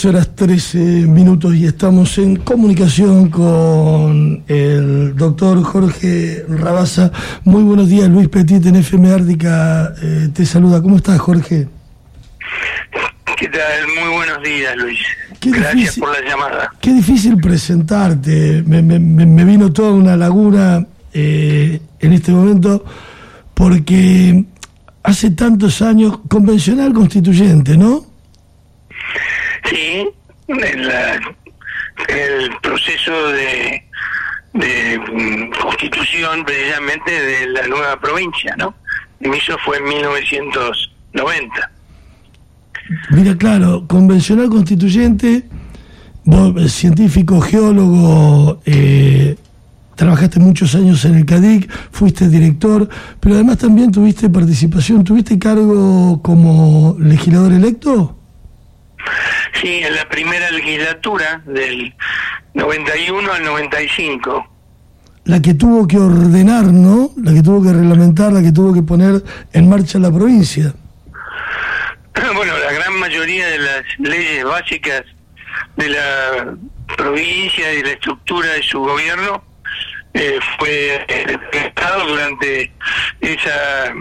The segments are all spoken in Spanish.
6:13 y estamos en comunicación con el doctor Jorge Rabasa. Muy buenos días, Luis Petit en FM Ártica te saluda. ¿Cómo estás, Jorge? ¿Qué tal? Muy buenos días, Luis. Gracias por la llamada. Qué difícil presentarte. Me vino toda una laguna en este momento porque hace tantos años, convencional constituyente, ¿no? Sí, el proceso de constitución precisamente de la nueva provincia, ¿no? Eso fue en 1990. Mira, claro, convencional constituyente, vos, científico, geólogo, trabajaste muchos años en el CADIC, fuiste director, pero además también tuviste participación, ¿tuviste cargo como legislador electo? Sí, en la primera legislatura del 91 al 95. La que tuvo que ordenar, ¿no? La que tuvo que reglamentar, la que tuvo que poner en marcha la provincia. Bueno, la gran mayoría de las leyes básicas de la provincia y la estructura de su gobierno fue estado durante esa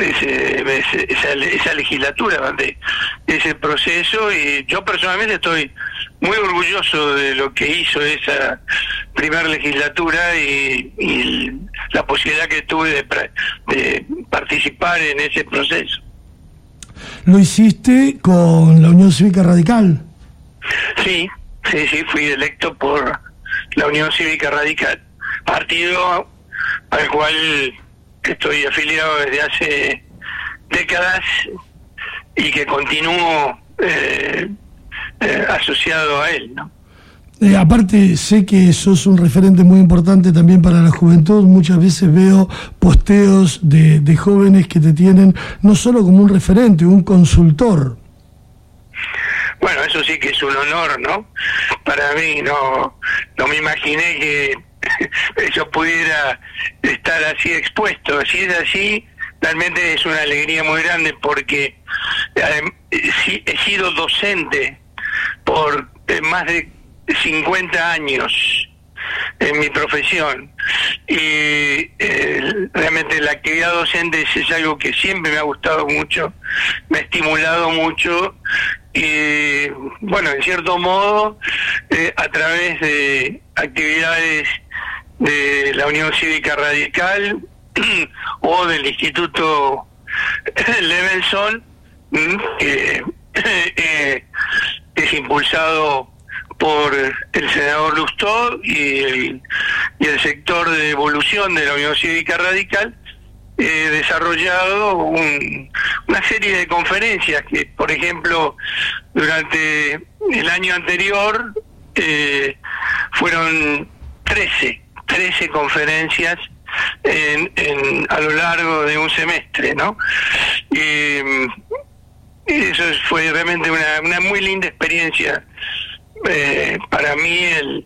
legislatura, durante ese proceso, y yo personalmente estoy muy orgulloso de lo que hizo esa primera legislatura y la posibilidad que tuve de participar en ese proceso. ¿Lo hiciste con la Unión Cívica Radical? Sí, fui electo por la Unión Cívica Radical, partido al cual estoy afiliado desde hace décadas y que continúo asociado a él, ¿no? Aparte, sé que sos un referente muy importante también para la juventud. Muchas veces veo posteos de jóvenes que te tienen no solo como un referente, un consultor. Bueno, eso sí que es un honor, ¿no? Para mí no me imaginé que yo pudiera estar así expuesto. Si es así, realmente es una alegría muy grande porque he sido docente por más de 50 años en mi profesión y realmente la actividad docente es algo que siempre me ha gustado mucho, me ha estimulado mucho y bueno, en cierto modo a través de actividades de la Unión Cívica Radical o del Instituto Levenson, que es impulsado por el senador Lustó y el sector de evolución de la Unión Cívica Radical, desarrollado una serie de conferencias que, por ejemplo, durante el año anterior fueron 13 conferencias a lo largo de un semestre, ¿no? Y eso fue realmente una muy linda experiencia para mí,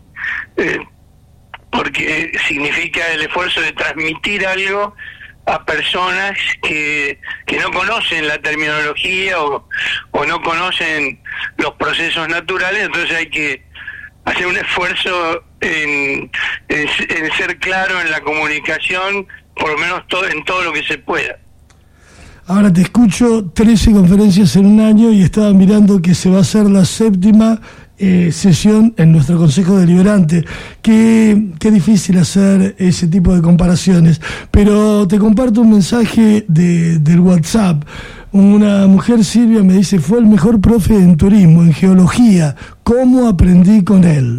porque significa el esfuerzo de transmitir algo a personas que no conocen la terminología o no conocen los procesos naturales, entonces hay que hacer un esfuerzo en ser claro en la comunicación, por lo menos en todo lo que se pueda. Ahora te escucho 13 conferencias en un año y estaba mirando que se va a hacer la 7ª sesión en nuestro Consejo Deliberante. Qué difícil hacer ese tipo de comparaciones, pero te comparto un mensaje del WhatsApp. Una mujer, Silvia, me dice: fue el mejor profe en turismo, en geología. ¿Cómo aprendí con él?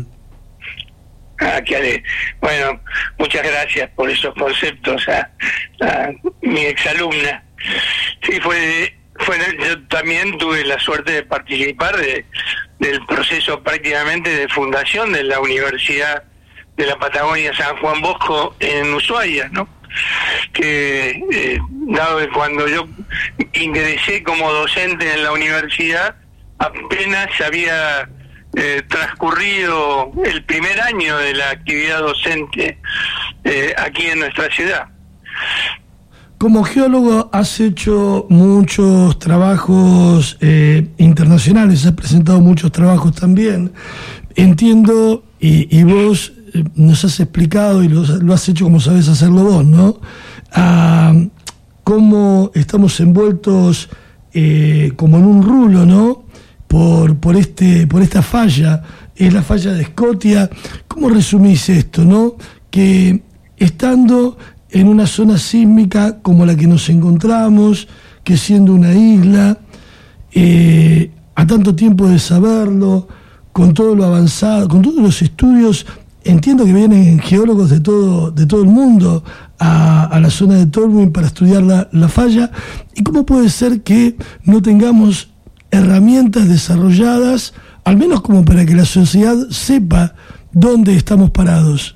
Bueno, muchas gracias por esos conceptos a mi exalumna. Sí, yo también tuve la suerte de participar del proceso prácticamente de fundación de la Universidad de la Patagonia San Juan Bosco en Ushuaia, ¿no? Que dado que cuando yo ingresé como docente en la universidad, apenas había transcurrido el primer año de la actividad docente aquí en nuestra ciudad. como geólogo has hecho muchos trabajos internacionales, has presentado muchos trabajos también. Entiendo, y vos nos has explicado, y lo has hecho como sabes hacerlo vos, ¿no? Cómo estamos envueltos como en un rulo, ¿no? Por esta falla, es la falla de Scotia. ¿Cómo resumís esto, no? Que estando en una zona sísmica como la que nos encontramos, que siendo una isla, a tanto tiempo de saberlo, con todo lo avanzado, con todos los estudios, entiendo que vienen geólogos de todo el mundo a la zona de Tolwyn para estudiar la falla. ¿Y cómo puede ser que no tengamos herramientas desarrolladas, al menos como para que la sociedad sepa dónde estamos parados?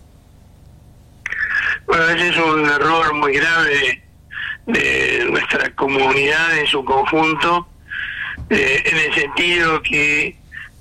Bueno, ese es un error muy grave de nuestra comunidad en su conjunto, en el sentido que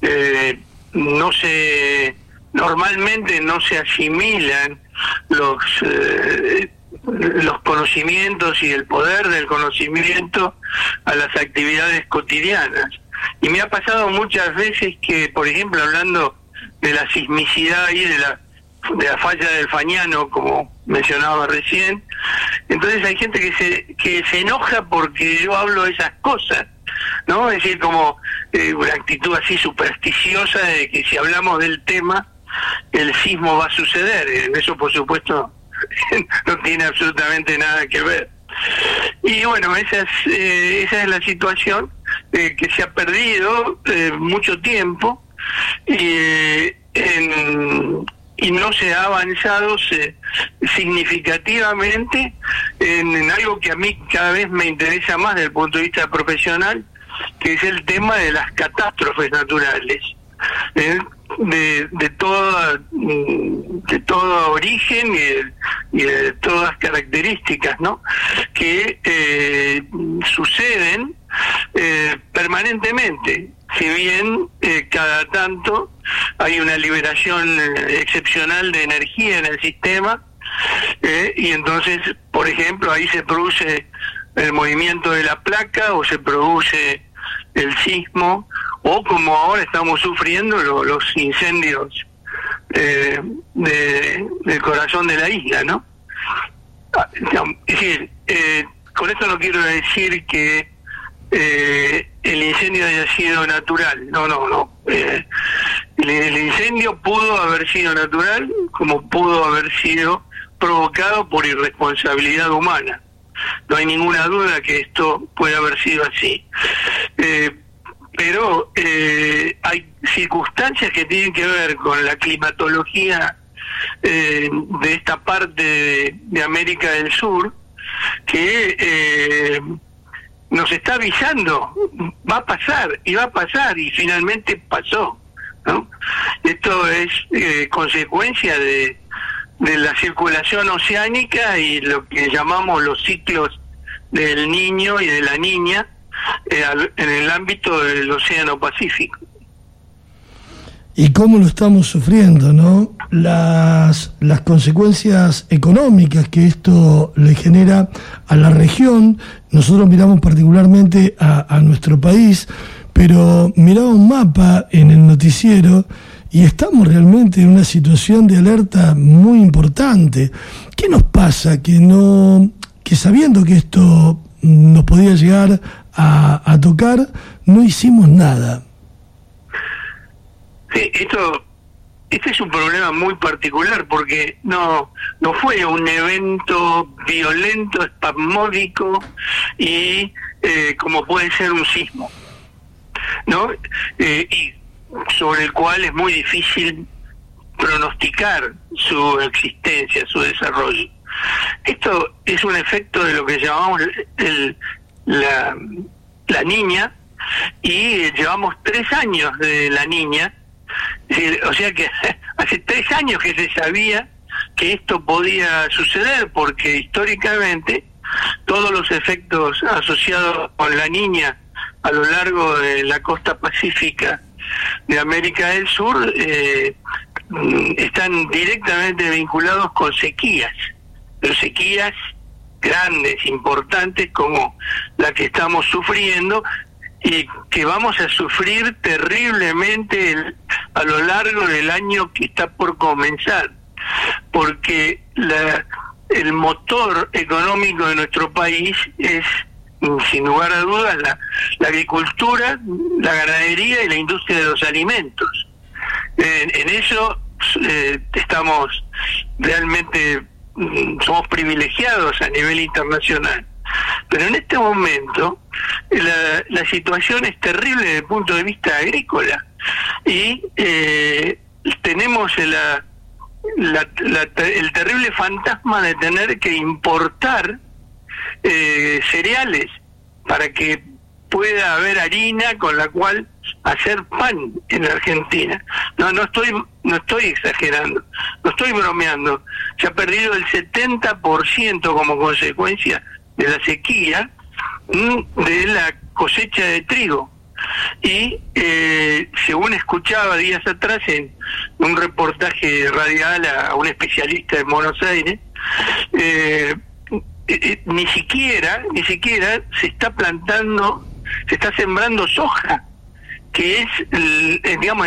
normalmente no se asimilan los conocimientos y el poder del conocimiento a las actividades cotidianas. Y me ha pasado muchas veces que, por ejemplo, hablando de la sismicidad y de la falla del Fañano, como mencionaba recién, entonces hay gente que se enoja porque yo hablo de esas cosas, ¿no? Es decir, como una actitud así supersticiosa de que si hablamos del tema, el sismo va a suceder. Eso, por supuesto, no tiene absolutamente nada que ver. Y bueno, esa es la situación que se ha perdido mucho tiempo y no se ha avanzado significativamente en algo que a mí cada vez me interesa más desde el punto de vista profesional, que es el tema de las catástrofes naturales, de todo origen y de todas características, ¿no? Que suceden permanentemente. Si bien cada tanto hay una liberación excepcional de energía en el sistema, y entonces, por ejemplo, ahí se produce el movimiento de la placa o se produce el sismo, o como ahora estamos sufriendo los incendios del corazón de la isla, ¿no? Es decir, con esto no quiero decir que el incendio haya sido natural, no. El incendio pudo haber sido natural, como pudo haber sido provocado por irresponsabilidad humana. No hay ninguna duda que esto puede haber sido así. Pero hay circunstancias que tienen que ver con la climatología de esta parte de América del Sur que nos está avisando, va a pasar, y finalmente pasó, ¿no? Esto es consecuencia de la circulación oceánica y lo que llamamos los ciclos del Niño y de la Niña en el ámbito del Océano Pacífico. Y cómo lo estamos sufriendo, ¿no? Las consecuencias económicas que esto le genera a la región. Nosotros miramos particularmente a nuestro país, pero miraba un mapa en el noticiero y estamos realmente en una situación de alerta muy importante. ¿Qué nos pasa que sabiendo que esto nos podía llegar a tocar, no hicimos nada? Sí, este es un problema muy particular porque no fue un evento violento, espasmódico y como puede ser un sismo, ¿no? Y sobre el cual es muy difícil pronosticar su existencia, su desarrollo. Esto es un efecto de lo que llamamos la Niña, y llevamos 3 años de la Niña. O sea que hace 3 años que se sabía que esto podía suceder, porque históricamente todos los efectos asociados con la Niña a lo largo de la costa pacífica de América del Sur están directamente vinculados con sequías, pero sequías grandes, importantes, como la que estamos sufriendo y que vamos a sufrir terriblemente a lo largo del año que está por comenzar, porque el motor económico de nuestro país es, sin lugar a dudas, la agricultura, la ganadería y la industria de los alimentos. En eso estamos realmente, somos privilegiados a nivel internacional. Pero en este momento la situación es terrible desde el punto de vista agrícola y tenemos el terrible fantasma de tener que importar cereales para que pueda haber harina con la cual hacer pan en la Argentina. No estoy exagerando, no estoy bromeando. Se ha perdido el 70% como consecuencia de la sequía, de la cosecha de trigo. Y según escuchaba días atrás en un reportaje radial a un especialista de Buenos Aires, ni siquiera se está sembrando soja, que es digamos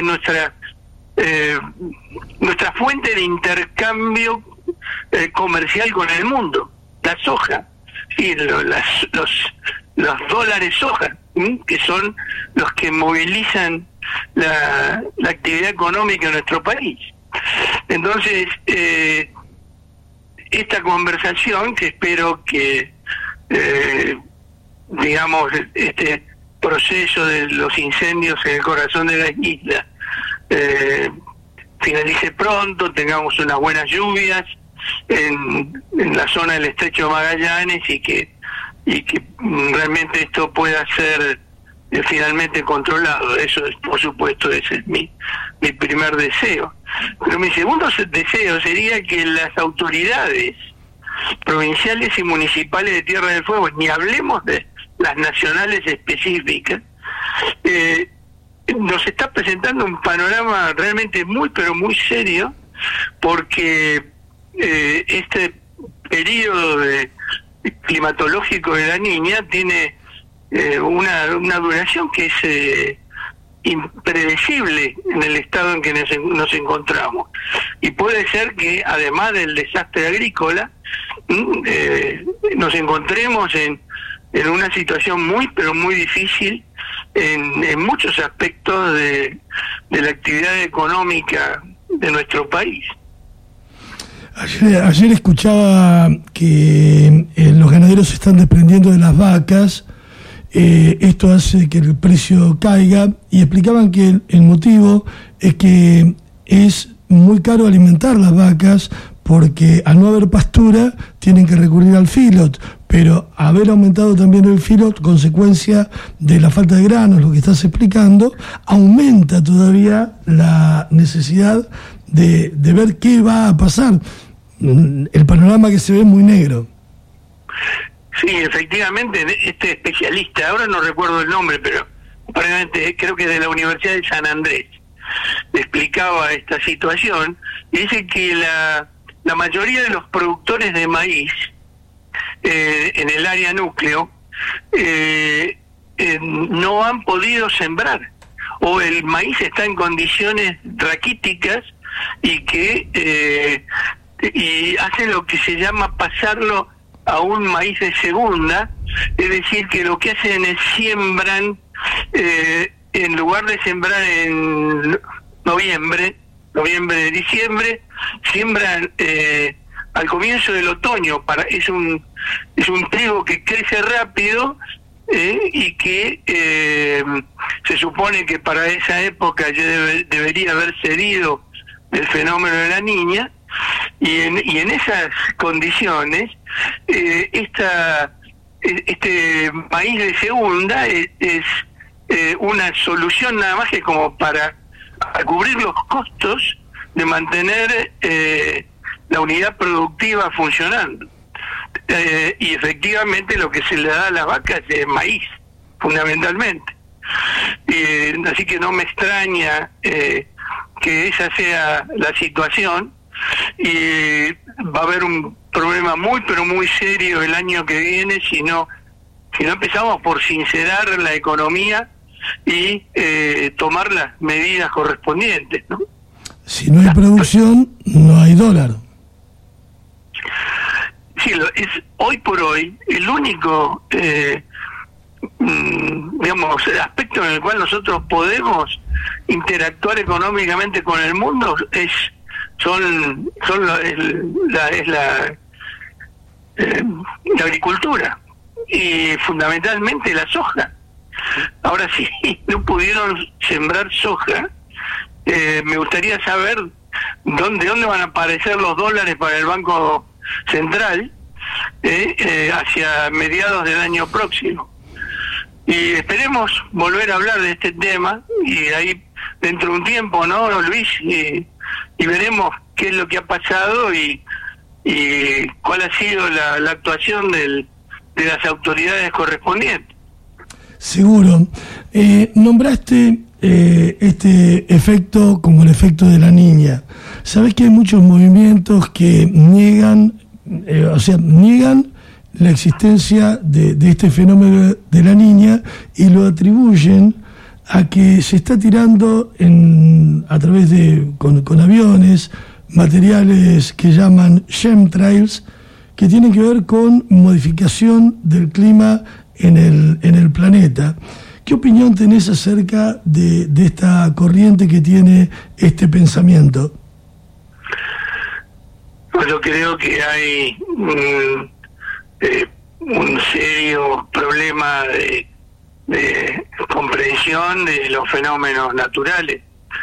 nuestra fuente de intercambio comercial con el mundo, la soja, y los dólares soja, que son los que movilizan la actividad económica en nuestro país. Entonces, esta conversación, que espero que digamos este proceso de los incendios en el corazón de la isla finalice pronto, tengamos unas buenas lluvias en la zona del Estrecho de Magallanes y que realmente esto pueda ser finalmente controlado. Eso es, por supuesto, ese es mi primer deseo. Pero mi segundo deseo sería que las autoridades provinciales y municipales de Tierra del Fuego, ni hablemos de las nacionales específicas, nos está presentando un panorama realmente muy, pero muy serio, porque este periodo climatológico de la Niña tiene una duración que es impredecible en el estado en que nos encontramos, y puede ser que además del desastre agrícola nos encontremos en una situación muy, pero muy difícil en muchos aspectos de la actividad económica de nuestro país. Ayer escuchaba que los ganaderos se están desprendiendo de las vacas. Esto hace que el precio caiga, y explicaban que el motivo es que es muy caro alimentar las vacas, porque al no haber pastura tienen que recurrir al feedlot, pero haber aumentado también el feedlot, consecuencia de la falta de granos, lo que estás explicando, aumenta todavía la necesidad de ver qué va a pasar. El panorama que se ve es muy negro. Sí, efectivamente, este especialista, ahora no recuerdo el nombre, pero probablemente creo que de la Universidad de San Andrés, explicaba esta situación, y dice que la mayoría de los productores de maíz en el área núcleo no han podido sembrar, o el maíz está en condiciones raquíticas y que y hace lo que se llama pasarlo a un maíz de segunda, es decir, que lo que hacen es siembran, en lugar de sembrar en noviembre, diciembre, siembran al comienzo del otoño. Es un trigo que crece rápido y que se supone que para esa época ya debería haber cedido el fenómeno de la Niña, y en esas condiciones este maíz de segunda es una solución nada más que como para cubrir los costos de mantener la unidad productiva funcionando. Y efectivamente lo que se le da a las vacas es maíz, fundamentalmente. Así que no me extraña que esa sea la situación, y va a haber problema muy, pero muy serio el año que viene si no empezamos por sincerar la economía y tomar las medidas correspondientes, ¿no? Si no hay producción, no hay dólar. Sí, es hoy por hoy el único digamos, aspecto en el cual nosotros podemos interactuar económicamente con el mundo es la agricultura y fundamentalmente la soja. Ahora, si no pudieron sembrar soja, me gustaría saber dónde van a aparecer los dólares para el Banco Central hacia mediados del año próximo. Y esperemos volver a hablar de este tema y ahí dentro de un tiempo, ¿no, Luis? Y veremos qué es lo que ha pasado y cuál ha sido la actuación de las autoridades correspondientes. Seguro. Nombraste este efecto como el efecto de la niña. Sabes que hay muchos movimientos que niegan la existencia de este fenómeno de la niña y lo atribuyen a que se está tirando a través con aviones materiales que llaman chemtrails, que tienen que ver con modificación del clima en el planeta. ¿Qué opinión tenés acerca de esta corriente que tiene este pensamiento? Yo creo que hay un serio problema de comprensión de los fenómenos naturales.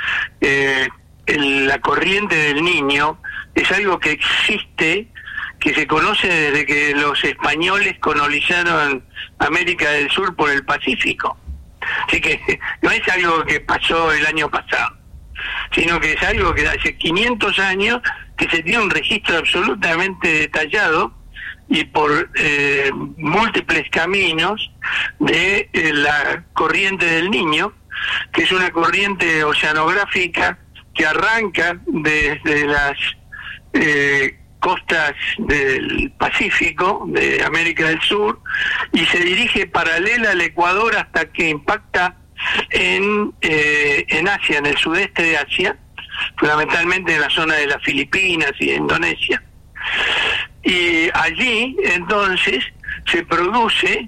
La corriente del Niño es algo que existe, que se conoce desde que los españoles colonizaron América del Sur por el Pacífico. Así que no es algo que pasó el año pasado, sino que es algo que hace 500 años que se tiene un registro absolutamente detallado y por múltiples caminos de la corriente del Niño, que es una corriente oceanográfica que arranca desde las costas del Pacífico, de América del Sur, y se dirige paralela al Ecuador hasta que impacta en Asia, en el sudeste de Asia, fundamentalmente en la zona de las Filipinas y de Indonesia. Y allí entonces se produce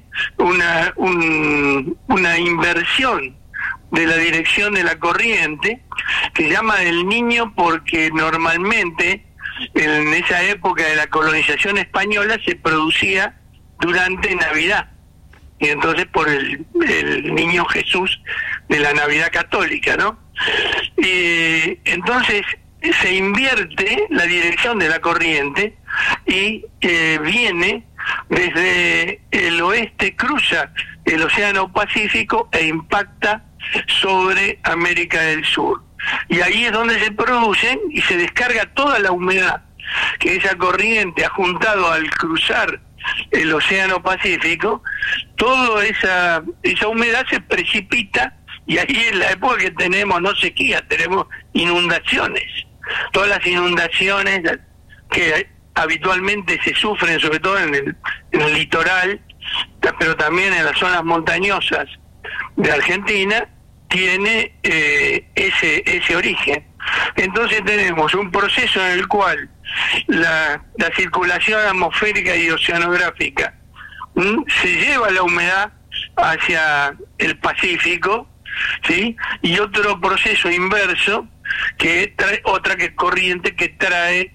una inversión de la dirección de la corriente, que se llama del Niño porque normalmente en esa época de la colonización española se producía durante Navidad, y entonces por el Niño Jesús de la Navidad católica, ¿no? Y entonces se invierte la dirección de la corriente y viene desde el oeste, cruza el Océano Pacífico e impacta sobre América del Sur. Y ahí es donde se producen y se descarga toda la humedad que esa corriente ha juntado al cruzar el Océano Pacífico. Toda esa humedad se precipita y ahí es la época que tenemos no sequía, tenemos inundaciones. Todas las inundaciones que habitualmente se sufren, sobre todo en el litoral, pero también en las zonas montañosas de Argentina, tiene ese origen. Entonces tenemos un proceso en el cual la circulación atmosférica y oceanográfica se lleva la humedad hacia el Pacífico, ¿sí? Y otro proceso inverso que trae otra corriente que trae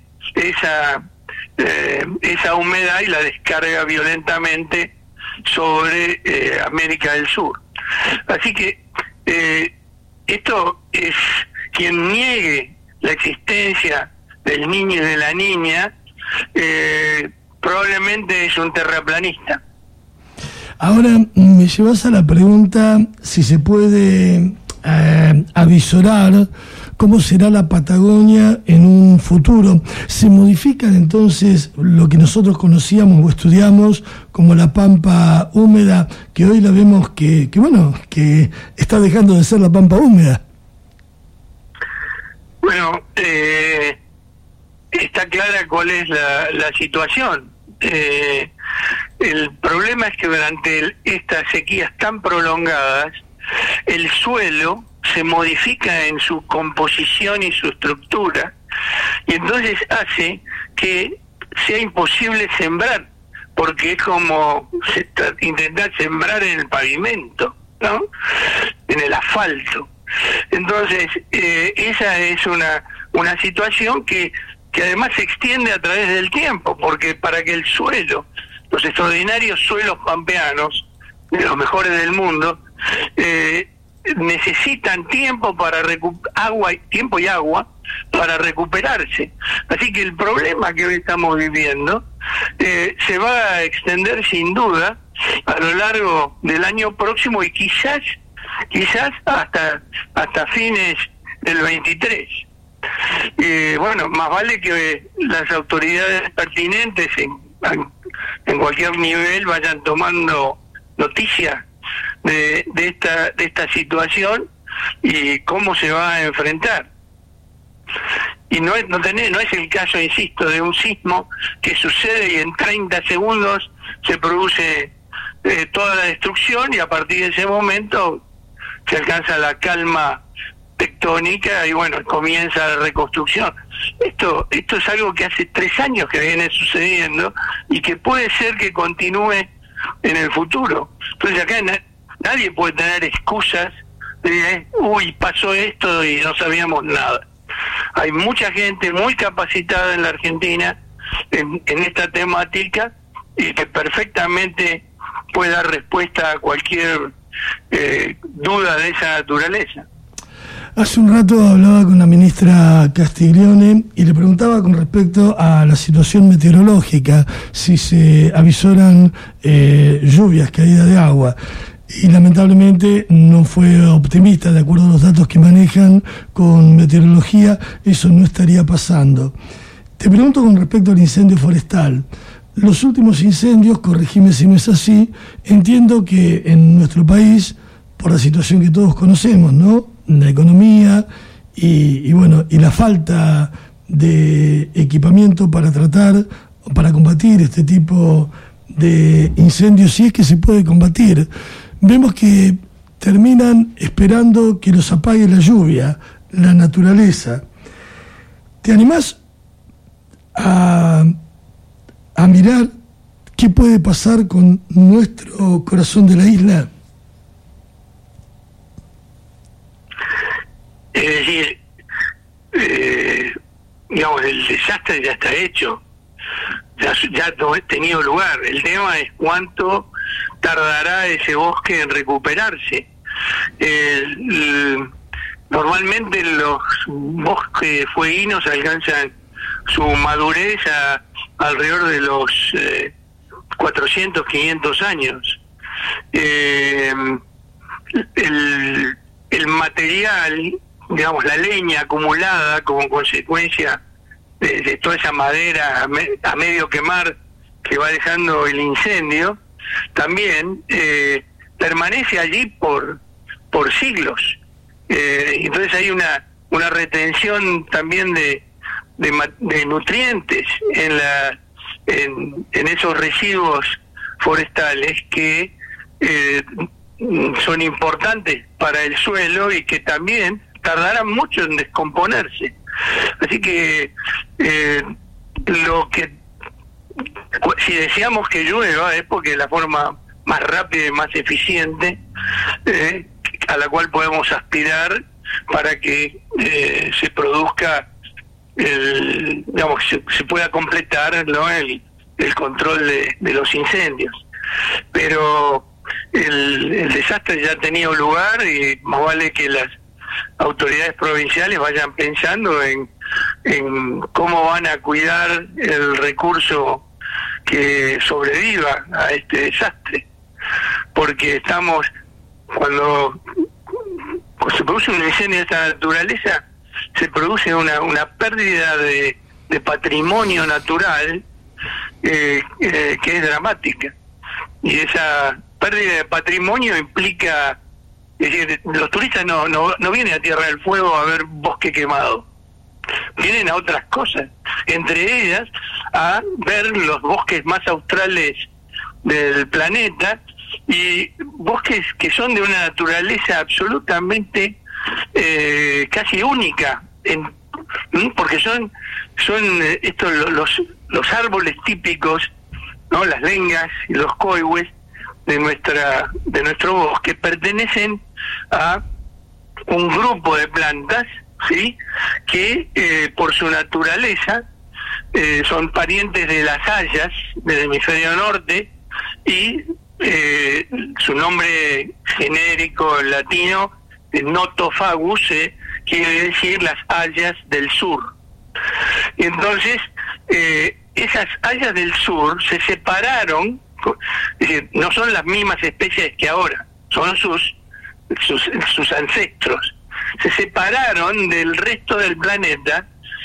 esa humedad y la descarga violentamente sobre América del Sur. Así que esto es, quien niegue la existencia del niño y de la niña probablemente es un terraplanista. Ahora me llevas a la pregunta si se puede avisorar cómo será la Patagonia en un futuro. ¿Se modifican entonces lo que nosotros conocíamos o estudiamos como la pampa húmeda, que hoy la vemos que está dejando de ser la pampa húmeda? Bueno, está clara cuál es la situación. El problema es que durante estas sequías tan prolongadas, el suelo se modifica en su composición y su estructura, y entonces hace que sea imposible sembrar, porque es como intentar sembrar en el pavimento, ¿no? En el asfalto. Entonces, esa es una situación que además se extiende a través del tiempo, porque para que el suelo, los extraordinarios suelos pampeanos, de los mejores del mundo, necesitan tiempo para tiempo y agua para recuperarse. Así que el problema que hoy estamos viviendo se va a extender sin duda a lo largo del año próximo y quizás hasta fines del 23. Bueno, más vale que las autoridades pertinentes en cualquier nivel vayan tomando noticia de esta situación y cómo se va a enfrentar. Y no es el caso, insisto, de un sismo que sucede y en 30 segundos se produce toda la destrucción, y a partir de ese momento se alcanza la calma tectónica y bueno, comienza la reconstrucción. Esto es algo que hace 3 años que viene sucediendo y que puede ser que continúe en el futuro. Entonces acá nadie puede tener excusas de pasó esto y no sabíamos nada. Hay mucha gente muy capacitada en la Argentina en esta temática y que perfectamente puede dar respuesta a cualquier duda de esa naturaleza. Hace un rato hablaba con la ministra Castiglione y le preguntaba con respecto a la situación meteorológica, si se avisoran lluvias, caída de agua. Y lamentablemente no fue optimista, de acuerdo a los datos que manejan con meteorología, eso no estaría pasando. Te pregunto con respecto al incendio forestal. Los últimos incendios, corregime si no es así, entiendo que en nuestro país, por la situación que todos conocemos, ¿no?, la economía y bueno, y la falta de equipamiento para tratar, para combatir este tipo de incendios, si es que se puede combatir, vemos que terminan esperando que los apague la lluvia, la naturaleza. ¿Te animás a mirar qué puede pasar con nuestro corazón de la isla? Es decir, digamos, el desastre ya está hecho, ya ha tenido lugar. El tema es cuánto tardará ese bosque en recuperarse. Normalmente los bosques fueguinos alcanzan su madurez alrededor de los 400, 500 años. El material, digamos, la leña acumulada como consecuencia de toda esa madera a medio quemar que va dejando el incendio, también permanece allí por siglos. Entonces hay una retención también de nutrientes en esos residuos forestales que son importantes para el suelo y que también tardarán mucho en descomponerse. Así que si deseamos que llueva es porque es la forma más rápida y más eficiente a la cual podemos aspirar para que se produzca digamos, se pueda completar, ¿no?, el control de los incendios. Pero el desastre ya ha tenido lugar y más vale que las autoridades provinciales vayan pensando en cómo van a cuidar el recurso que sobreviva a este desastre, porque cuando se produce un incendio de esta naturaleza, se produce una pérdida de patrimonio natural que es dramática, y esa pérdida de patrimonio implica, es decir, los turistas no vienen a Tierra del Fuego a ver bosque quemado, vienen a otras cosas, entre ellas a ver los bosques más australes del planeta, y bosques que son de una naturaleza absolutamente casi única, porque son estos los árboles típicos, ¿no? Las lengas y los coihues de nuestro bosque pertenecen a un grupo de plantas, ¿sí?, que por su naturaleza son parientes de las hayas del hemisferio norte, y su nombre genérico en latino, Nothofagus, quiere decir las hayas del sur. Y entonces esas hayas del sur se separaron, es decir, no son las mismas especies que ahora, son sus ancestros. Se separaron del resto del planeta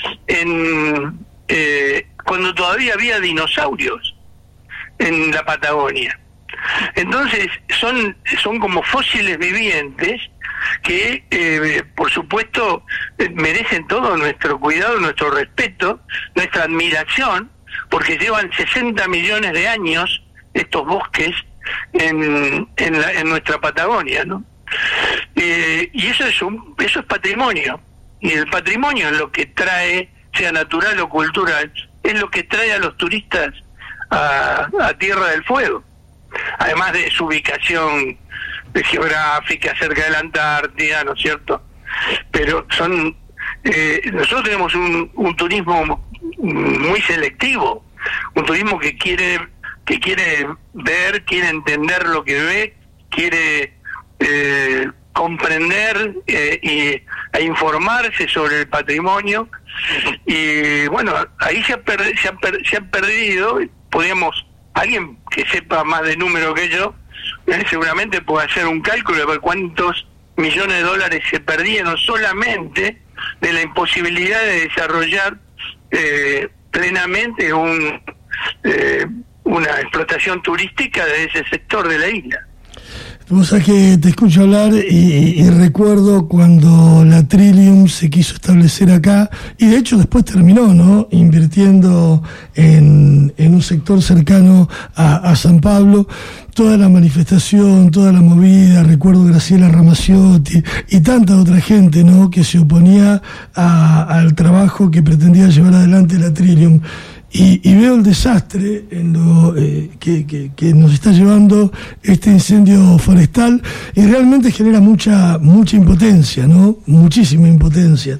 cuando todavía había dinosaurios en la Patagonia. Entonces son como fósiles vivientes que por supuesto merecen todo nuestro cuidado, nuestro respeto, nuestra admiración, porque llevan 60 millones de años estos bosques en nuestra Patagonia, ¿no? Y eso es patrimonio, y el patrimonio es lo que trae, sea natural o cultural, es lo que trae a los turistas a Tierra del Fuego, además de su ubicación geográfica cerca de la Antártida, ¿no es cierto? Pero nosotros tenemos un turismo muy selectivo, un turismo que quiere ver, quiere entender lo que ve, quiere comprender e informarse sobre el patrimonio, y bueno, ahí se ha perdido. Podríamos, alguien que sepa más de número que yo, seguramente puede hacer un cálculo de ver cuántos millones de dólares se perdieron solamente de la imposibilidad de desarrollar plenamente una explotación turística de ese sector de la isla. Vos sabés que te escucho hablar y recuerdo cuando la Trillium se quiso establecer acá, y de hecho después terminó, ¿no?, invirtiendo en un sector cercano a San Pablo. Toda la manifestación, toda la movida, recuerdo Graciela Ramaciotti y tanta otra gente, ¿no?, que se oponía al trabajo que pretendía llevar adelante la Trillium. Y veo el desastre en lo que nos está llevando este incendio forestal, y realmente genera mucha impotencia, ¿no? Muchísima impotencia.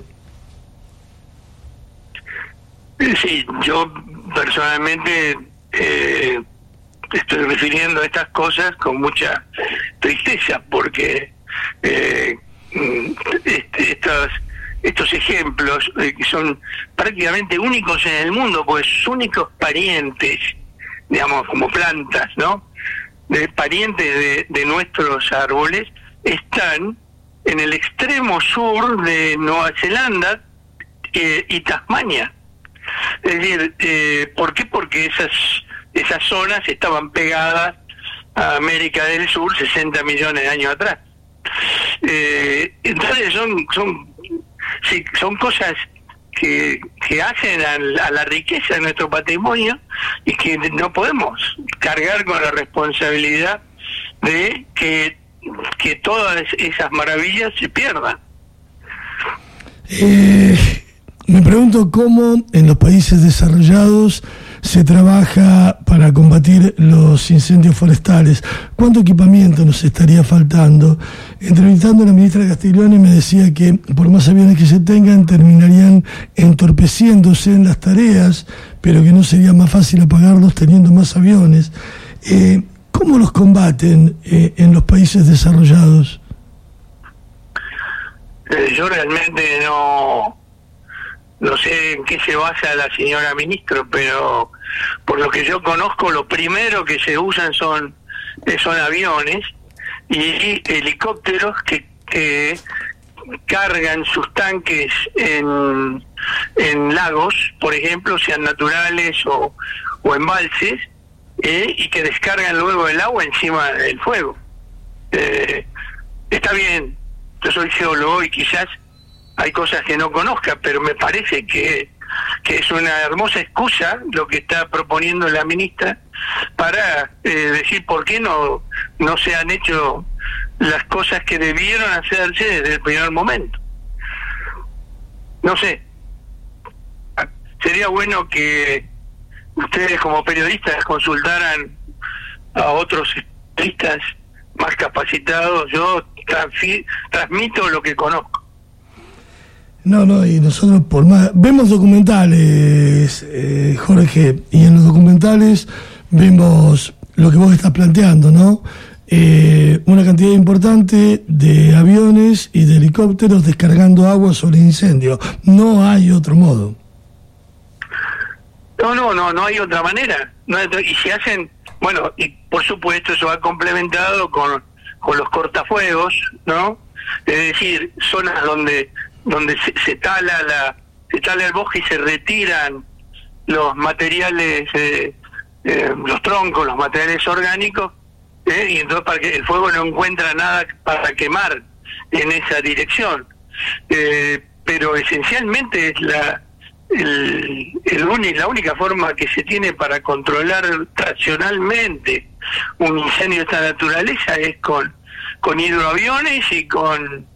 Sí, yo personalmente estoy refiriendo a estas cosas con mucha tristeza, porque estos ejemplos que son prácticamente únicos en el mundo, pues sus únicos parientes, digamos, como plantas, ¿no?, parientes de nuestros árboles, están en el extremo sur de Nueva Zelanda y Tasmania. Es decir, ¿por qué? Porque esas zonas estaban pegadas a América del Sur 60 millones de años atrás. Entonces son cosas que hacen a la riqueza de nuestro patrimonio, y que no podemos cargar con la responsabilidad de que todas esas maravillas se pierdan. Me pregunto cómo en los países desarrollados se trabaja para combatir los incendios forestales. ¿Cuánto equipamiento nos estaría faltando? Entrevistando a la ministra Castiglione me decía que por más aviones que se tengan terminarían entorpeciéndose en las tareas, pero que no sería más fácil apagarlos teniendo más aviones. ¿Cómo los combaten en los países desarrollados? Yo realmente no sé en qué se basa la señora ministra, pero por lo que yo conozco, lo primero que se usan son aviones y helicópteros que cargan sus tanques en lagos, por ejemplo, sean naturales o embalses, y que descargan luego el agua encima del fuego. Está bien, yo soy geólogo y quizás hay cosas que no conozca, pero me parece que es una hermosa excusa lo que está proponiendo la ministra para decir por qué no se han hecho las cosas que debieron hacerse desde el primer momento. No sé, sería bueno que ustedes como periodistas consultaran a otros especialistas más capacitados. Yo transmito lo que conozco. No, y nosotros por más vemos documentales, Jorge, y en los documentales vemos lo que vos estás planteando, ¿no? Una cantidad importante de aviones y de helicópteros descargando agua sobre incendios. No hay otro modo. No hay otra manera. Y se hacen, bueno, y por supuesto eso va complementado con los cortafuegos, ¿no? Es decir, zonas donde se tala el bosque y se retiran los materiales, los troncos, los materiales orgánicos, y entonces para que el fuego no encuentra nada para quemar en esa dirección. Pero esencialmente es la única forma que se tiene para controlar racionalmente un incendio de esta naturaleza es con hidroaviones y con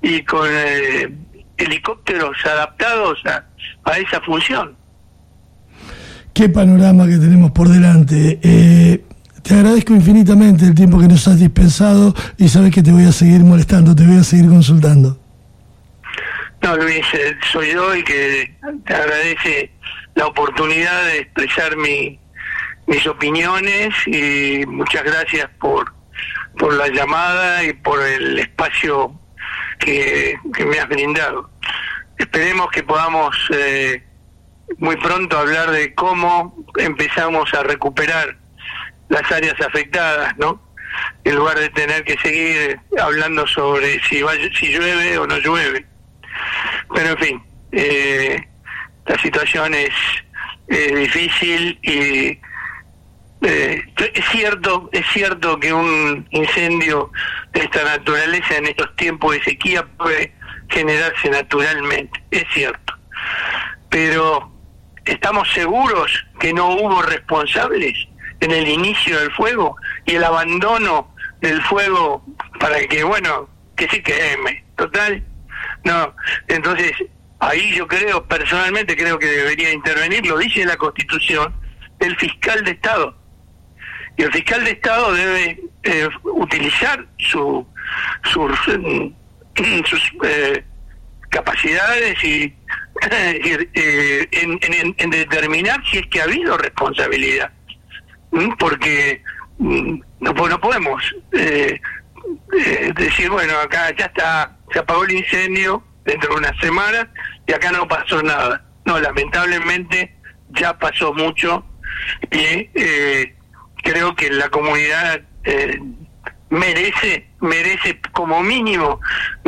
helicópteros adaptados a esa función. Qué panorama que tenemos por delante. Te agradezco infinitamente el tiempo que nos has dispensado y sabes que te voy a seguir molestando, te voy a seguir consultando. No, Luis, soy yo y que te agradece la oportunidad de expresar mis opiniones, y muchas gracias por la llamada y por el espacio que me has brindado. Esperemos que podamos muy pronto hablar de cómo empezamos a recuperar las áreas afectadas, ¿no? En lugar de tener que seguir hablando sobre si llueve o no llueve. Pero en fin, la situación es difícil y es cierto que un incendio de esta naturaleza en estos tiempos de sequía puede generarse naturalmente, es cierto, pero ¿estamos seguros que no hubo responsables en el inicio del fuego y el abandono del fuego para que sí queme? Total, no. Entonces ahí yo personalmente creo que debería intervenir, lo dice la Constitución, el fiscal de Estado. Y el fiscal de Estado debe utilizar sus capacidades y en determinar si es que ha habido responsabilidad, porque no podemos decir, bueno, acá ya está, se apagó el incendio dentro de una semana y acá no pasó nada. No, lamentablemente ya pasó mucho y creo que la comunidad merece como mínimo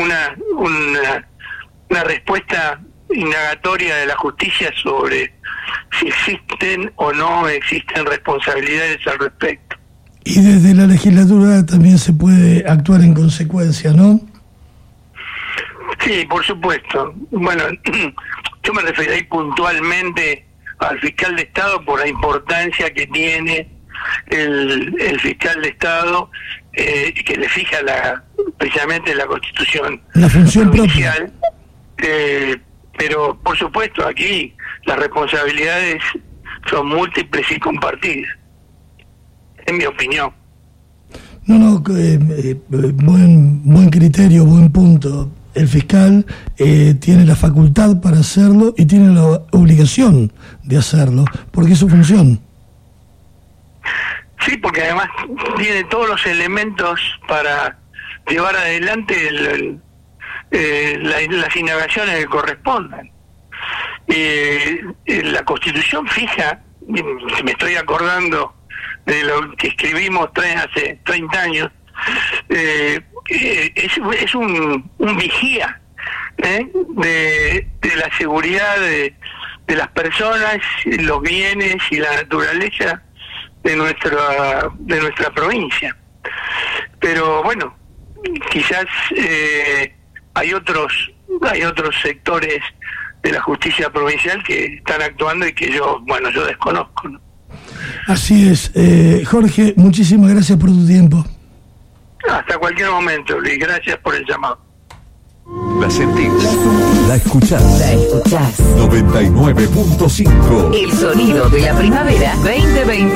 una respuesta indagatoria de la justicia sobre si existen o no existen responsabilidades al respecto. Y desde la legislatura también se puede actuar en consecuencia, ¿no? Sí, por supuesto. Bueno, yo me referí puntualmente al fiscal de Estado por la importancia que tiene el fiscal de Estado, que le fija precisamente la Constitución, la función provincial, pero por supuesto aquí las responsabilidades son múltiples y compartidas, en mi opinión. Buen criterio, buen punto. El fiscal tiene la facultad para hacerlo y tiene la obligación de hacerlo, porque es su función. Sí, porque además tiene todos los elementos para llevar adelante las indagaciones que correspondan. La Constitución fija, me estoy acordando de lo que escribimos hace 30 años, es un vigía de la seguridad de las personas, los bienes y la naturaleza de nuestra provincia. Pero bueno, quizás hay otros hay otros sectores de la justicia provincial que están actuando y que yo desconozco, ¿no? Así es. Jorge, muchísimas gracias por tu tiempo. Hasta cualquier momento, Luis. Gracias por el llamado. La sentís. La escuchás. 99.5. El sonido de la primavera 2020.